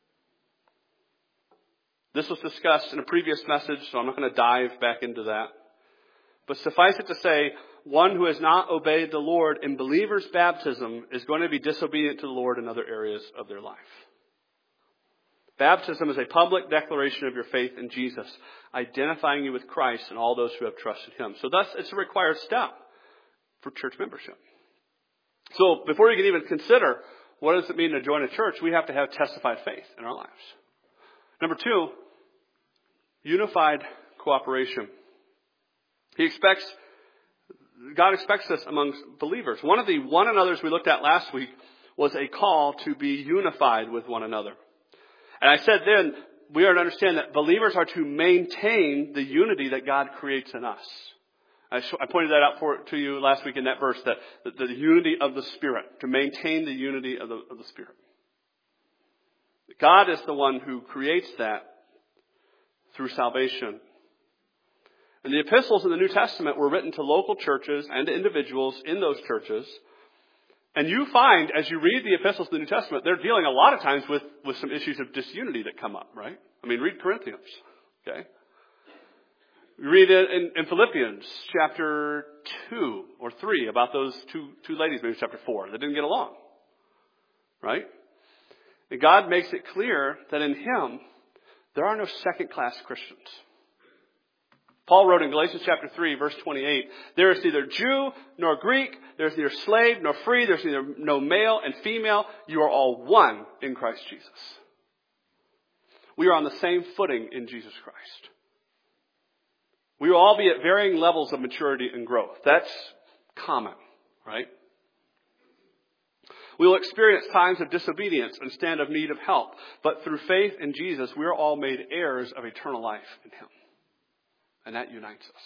This was discussed in a previous message, so I'm not going to dive back into that. But suffice it to say, one who has not obeyed the Lord in believer's baptism is going to be disobedient to the Lord in other areas of their life. Baptism is a public declaration of your faith in Jesus, identifying you with Christ and all those who have trusted Him. So thus, it's a required step for church membership. So before you can even consider what does it mean to join a church, we have to have testified faith in our lives. Number two, unified cooperation. He expects, God expects this among believers. One of the one another's we looked at last week was a call to be unified with one another. And I said then, we are to understand that believers are to maintain the unity that God creates in us. I, sh- I pointed that out for, to you last week in that verse, that, that the unity of the Spirit, to maintain the unity of the, of the Spirit. God is the one who creates that through salvation. And the epistles in the New Testament were written to local churches and to individuals in those churches. And you find, as you read the epistles of the New Testament, they're dealing a lot of times with, with some issues of disunity that come up, right? I mean, read Corinthians, okay? You read it in, in Philippians chapter two or three about those two, two ladies, maybe chapter four, that didn't get along, right? And God makes it clear that in Him, there are no second-class Christians. Paul wrote in Galatians chapter three, verse twenty-eight, there is neither Jew nor Greek, there is neither slave nor free, there is neither no male and female. You are all one in Christ Jesus. We are on the same footing in Jesus Christ. We will all be at varying levels of maturity and growth. That's common, right? We will experience times of disobedience and stand of need of help. But through faith in Jesus, we are all made heirs of eternal life in Him. And that unites us.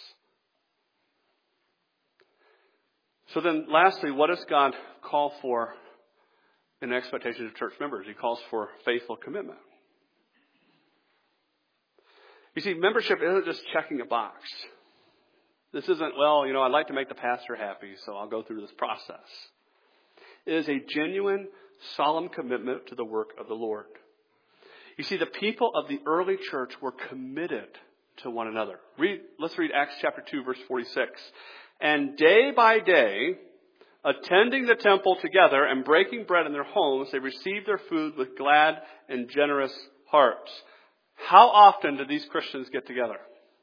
So then, lastly, what does God call for in expectations of church members? He calls for faithful commitment. You see, membership isn't just checking a box. This isn't, well, you know, I'd like to make the pastor happy, so I'll go through this process. It is a genuine, solemn commitment to the work of the Lord. You see, the people of the early church were committed to one another. Read, let's read Acts chapter two, verse forty-six. And day by day, attending the temple together and breaking bread in their homes, they received their food with glad and generous hearts. How often do these Christians get together?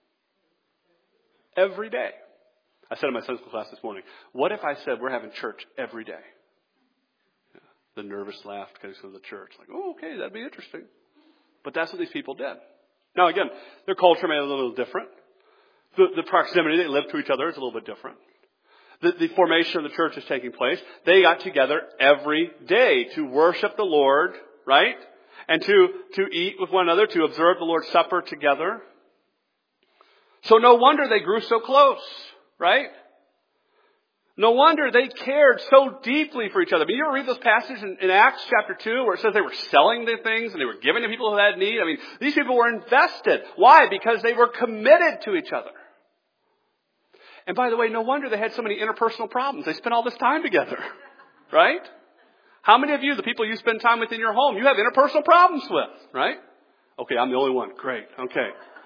Every day. I said in my Sunday school class this morning, what if I said we're having church every day? Yeah, the nervous laugh because of the church. Like, oh, okay, that'd be interesting. But that's what these people did. Now, again, their culture may be a little different. The, the proximity they live to each other is a little bit different. The, the formation of the church is taking place. They got together every day to worship the Lord, right? And to, to eat with one another, to observe the Lord's Supper together. So no wonder they grew so close, right? No wonder they cared so deeply for each other. I mean, you ever read those passages in, in Acts chapter two where it says they were selling the things and they were giving to people who had need? I mean, these people were invested. Why? Because they were committed to each other. And by the way, no wonder they had so many interpersonal problems. They spent all this time together, right? How many of you, the people you spend time with in your home, you have interpersonal problems with, right? Okay, I'm the only one. Great. Okay.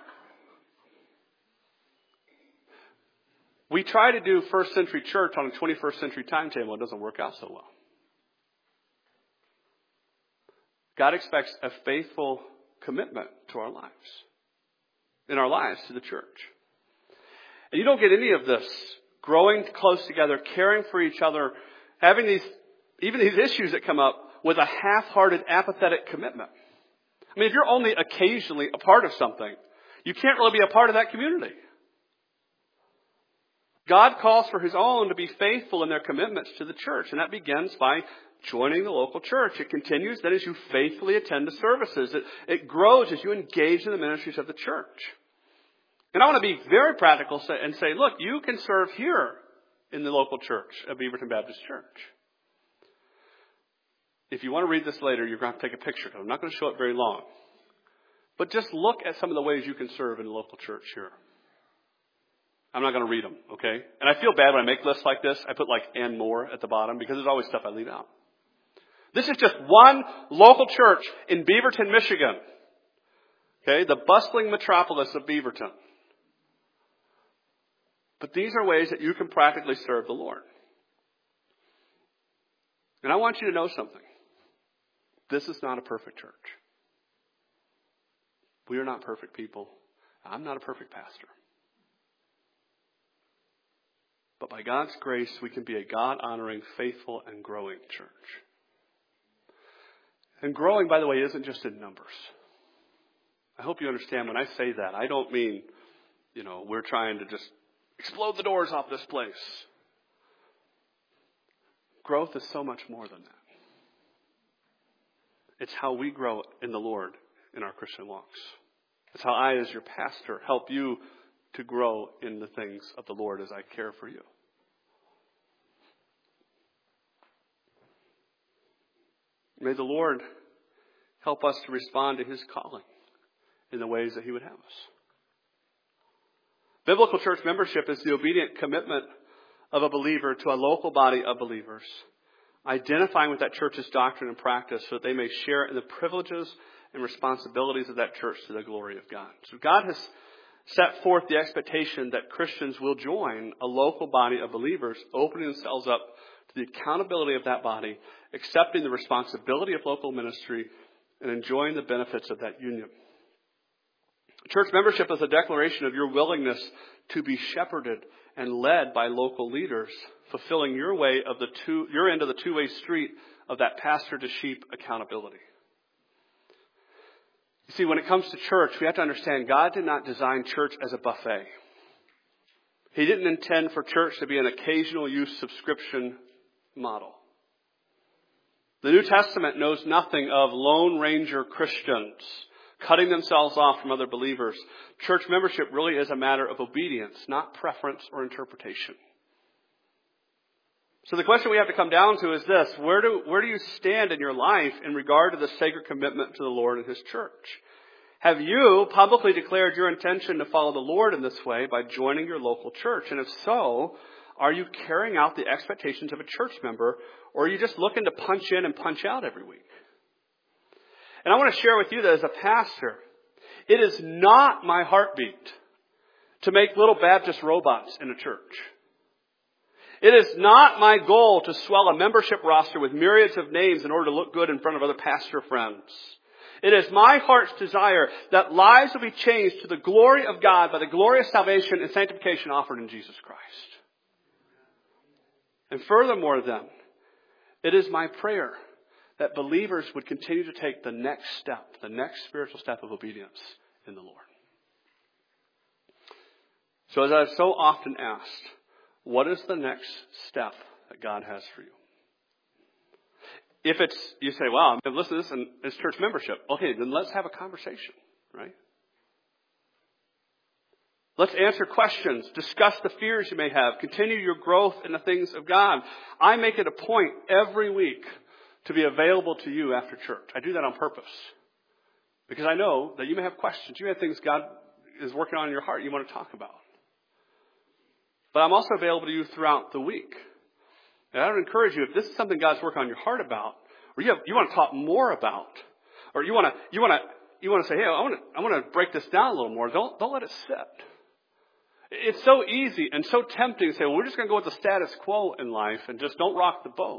We try to do first century church on a twenty-first century timetable. It doesn't work out so well. God expects a faithful commitment to our lives. In our lives to the church. And you don't get any of this growing close together, caring for each other, having these, even these issues that come up with a half-hearted, apathetic commitment. I mean, if you're only occasionally a part of something, you can't really be a part of that community. God calls for His own to be faithful in their commitments to the church. And that begins by joining the local church. It continues then as you faithfully attend to services. It, it grows as you engage in the ministries of the church. And I want to be very practical and say, look, you can serve here in the local church of Beaverton Baptist Church. If you want to read this later, you're going to have to take a picture. I'm not going to show it very long. But just look at some of the ways you can serve in the local church here. I'm not going to read them, okay? And I feel bad when I make lists like this. I put like and more at the bottom because there's always stuff I leave out. This is just one local church in Beaverton, Michigan. Okay, the bustling metropolis of Beaverton. But these are ways that you can practically serve the Lord. And I want you to know something. This is not a perfect church. We are not perfect people. I'm not a perfect pastor. But by God's grace, we can be a God-honoring, faithful, and growing church. And growing, by the way, isn't just in numbers. I hope you understand when I say that. I don't mean, you know, we're trying to just explode the doors off this place. Growth is so much more than that. It's how we grow in the Lord in our Christian walks. It's how I, as your pastor, help you to grow in the things of the Lord as I care for you. May the Lord help us to respond to his calling in the ways that he would have us. Biblical church membership is the obedient commitment of a believer to a local body of believers, identifying with that church's doctrine and practice so that they may share in the privileges and responsibilities of that church to the glory of God. So God has set forth the expectation that Christians will join a local body of believers, opening themselves up to the accountability of that body, accepting the responsibility of local ministry, and enjoying the benefits of that union. Church membership is a declaration of your willingness to be shepherded and led by local leaders, fulfilling your way of the two, your end of the two-way street of that pastor to sheep accountability. You see, when it comes to church, we have to understand God did not design church as a buffet. He didn't intend for church to be an occasional use subscription model. The New Testament knows nothing of Lone Ranger Christians cutting themselves off from other believers. Church membership really is a matter of obedience, not preference or interpretation. So the question we have to come down to is this: where do, where do you stand in your life in regard to the sacred commitment to the Lord and his church? Have you publicly declared your intention to follow the Lord in this way by joining your local church? And if so, are you carrying out the expectations of a church member, or are you just looking to punch in and punch out every week? And I want to share with you that as a pastor, it is not my heartbeat to make little Baptist robots in a church. It is not my goal to swell a membership roster with myriads of names in order to look good in front of other pastor friends. It is my heart's desire that lives will be changed to the glory of God by the glorious salvation and sanctification offered in Jesus Christ. And furthermore then, it is my prayer that believers would continue to take the next step, the next spiritual step of obedience in the Lord. So as I've so often asked, what is the next step that God has for you? If it's, you say, wow, I've listened to this and it's church membership. Okay, then let's have a conversation, right? Let's answer questions, discuss the fears you may have, continue your growth in the things of God. I make it a point every week to be available to you after church. I do that on purpose because I know that you may have questions. You may have things God is working on in your heart you want to talk about. But I'm also available to you throughout the week. And I would encourage you, if this is something God's working on your heart about, or you have, you want to talk more about, or you want to you want to you want to say, hey, I want to I want to break this down a little more. Don't don't let it sit. It's so easy and so tempting to say, well, we're just going to go with the status quo in life and just don't rock the boat.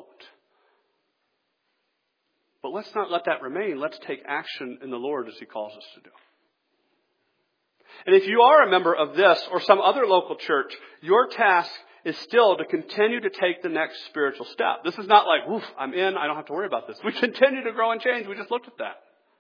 But let's not let that remain. Let's take action in the Lord as he calls us to do. And if you are a member of this or some other local church, your task is still to continue to take the next spiritual step. This is not like, woof, I'm in, I don't have to worry about this. We continue to grow and change. We just looked at that.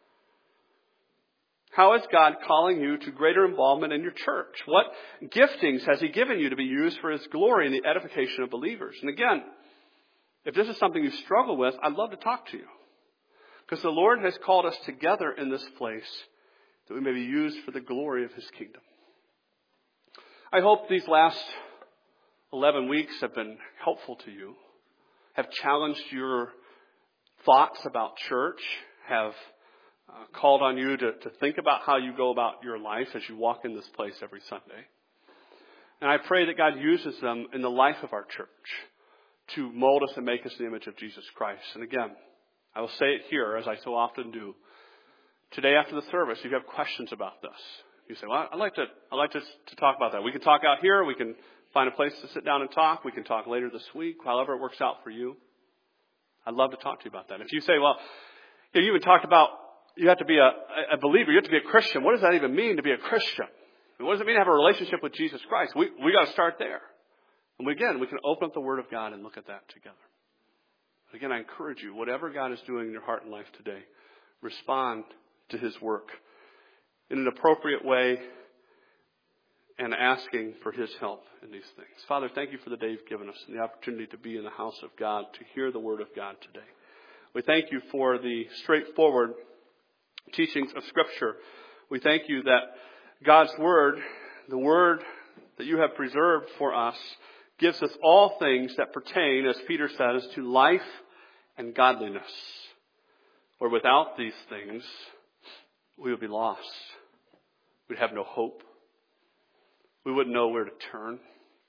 How is God calling you to greater involvement in your church? What giftings has he given you to be used for his glory and the edification of believers? And again, if this is something you struggle with, I'd love to talk to you. Because the Lord has called us together in this place that we may be used for the glory of his kingdom. I hope these last eleven weeks have been helpful to you, have challenged your thoughts about church, have uh, called on you to, to think about how you go about your life as you walk in this place every Sunday. And I pray that God uses them in the life of our church to mold us and make us in the image of Jesus Christ. And again, I will say it here, as I so often do. Today after the service, if you have questions about this, you say, well, I'd like to, I'd like to, to talk about that. We can talk out here. We can find a place to sit down and talk. We can talk later this week, however it works out for you. I'd love to talk to you about that. If you say, well, you even talked about you have to be a, a believer. You have to be a Christian. What does that even mean to be a Christian? What does it mean to have a relationship with Jesus Christ? We, we got to start there. And we, again, we can open up the Word of God and look at that together. Again, I encourage you, whatever God is doing in your heart and life today, respond to his work in an appropriate way, and asking for his help in these things. Father, thank you for the day you've given us and the opportunity to be in the house of God, to hear the word of God today. We thank you for the straightforward teachings of Scripture. We thank you that God's word, the word that you have preserved for us, gives us all things that pertain, as Peter says, to life and godliness. Or without these things, we would be lost. We'd have no hope. We wouldn't know where to turn.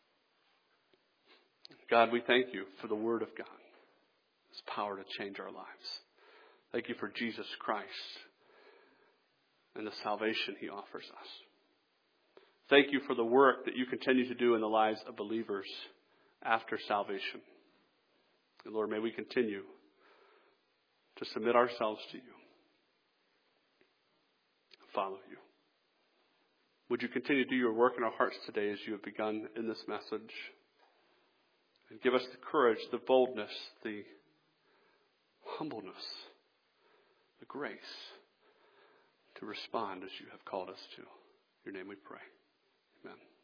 God, we thank you for the Word of God. Its power to change our lives. Thank you for Jesus Christ and the salvation he offers us. Thank you for the work that you continue to do in the lives of believers after salvation. And Lord, may we continue to submit ourselves to you. Follow you. Would you continue to do your work in our hearts today as you have begun in this message? And give us the courage, the boldness, the humbleness, the grace to respond as you have called us to. In your name we pray. Amen.